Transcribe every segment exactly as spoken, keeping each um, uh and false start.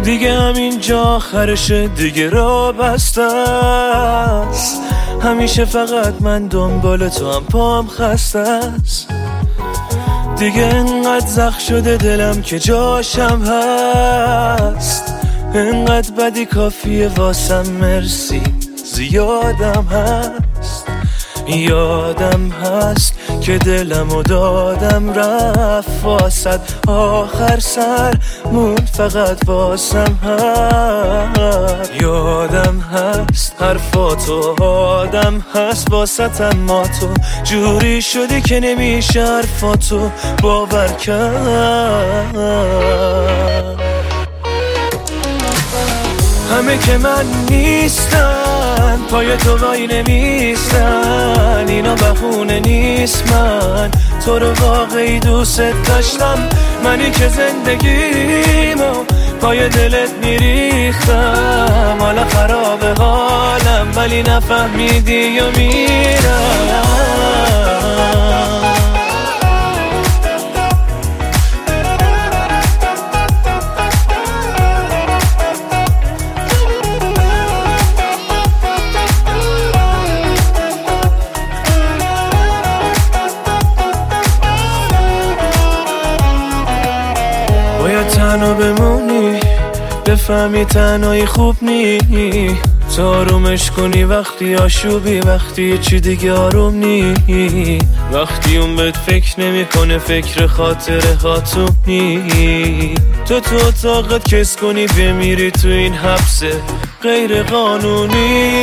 دیگه همینجا آخرشه، دیگه را بسته است. همیشه فقط من دنبال تو هم پام خسته است. دیگه انقدر زخم شده دلم که جاشم هست. انقدر بدی کافیه واسم مرسی زیادم هست. یادم هست که دلمو دادم رفت واسد، آخر سر موند فقط واسم هست. یادم هست حرفاتو آدم هست واسط، اما تو جوری شدی که نمیشه حرفاتو باور کرد. همه که من نیستن پای تو وای نمیستن، اینا بهونه نیست، من تو رو واقعی دوست داشتم. منی که زندگیمو پای دلت میریختم، حالا خراب حالم ولی نفهمیدی و میرم. باید تنها بمونی بفهمی تنهایی خوب نی، تو آرومش کنی وقتی آشوبی، وقتی چی دیگه آروم نی، وقتی اون بهت فکر نمیکنه فکر خاطره هاتونی. تو تو اتاقت کس کنی بمیری تو این حبس غیر قانونی.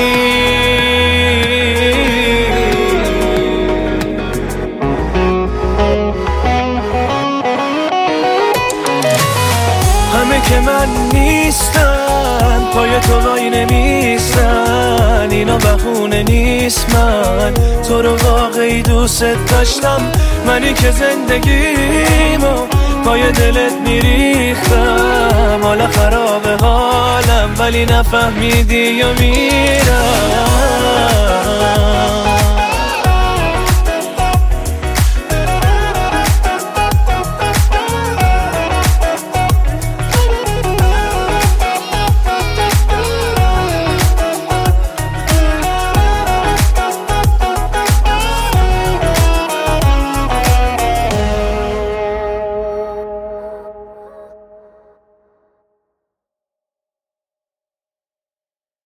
همه که من نیستن پای تو وای نمیستن، اینا بهونه نیست، من تو رو واقعی دوست داشتم. منی که زندگیمو پای دلت میریختم، حالا خراب حالم ولی نفهمیدی و میرم.